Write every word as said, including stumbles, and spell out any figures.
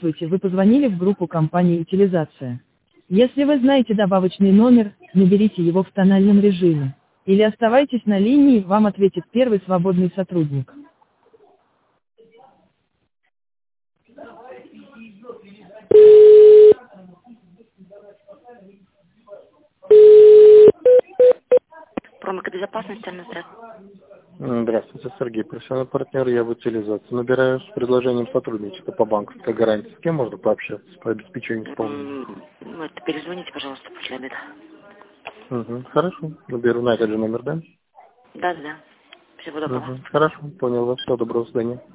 Здравствуйте, вы позвонили в группу компании «Утилизация». Если вы знаете добавочный номер, наберите его в тональном режиме. Или оставайтесь на линии, вам ответит первый свободный сотрудник. Промэкобезопасность, Анна, здравствуйте. М, Здравствуйте, Сергей, профессиональный партнер, я в утилизации. Набираю с предложением сотрудничества по банковской гарантии. С кем можно пообщаться по обеспечению исполнения? М, Ну, это перезвоните, пожалуйста, после обеда. Угу, хорошо. Наберу на этот же номер, да? Да, да, да. Всего доброго. Угу, хорошо, понял вас. Всего доброго, до свидания.